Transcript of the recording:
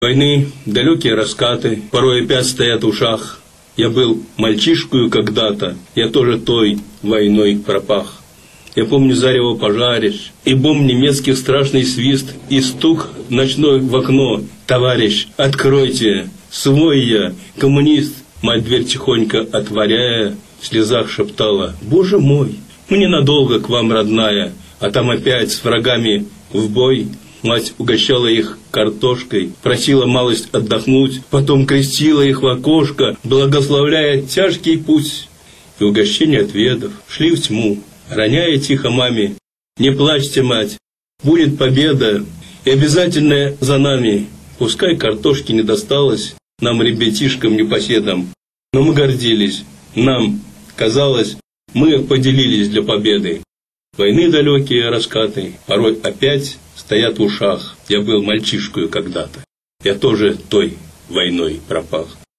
Войны, далекие раскаты, порой опять стоят в ушах. Я был мальчишкою когда-то, я тоже той войной пропах. Я помню зарево пожарищ, и бомб немецких страшный свист, и стук ночной в окно. «Товарищ, откройте! Свой я, коммунист!» Мать дверь тихонько отворяя, в слезах шептала: «Боже мой, мне надолго к вам, родная!» А там опять с врагами в бой. Мать угощала их картошкой, просила малость отдохнуть, потом крестила их в окошко, благословляя тяжкий путь. И угощение отведав, шли в тьму, роняя тихо маме: «Не плачьте, мать, будет победа, и обязательно за нами». Пускай картошки не досталось нам, ребятишкам непоседам, но мы гордились, нам казалось, мы поделились для победы. Войны далекие раскаты порой опять стоят в ушах. Я был мальчишкою когда-то, я тоже той войной пропах.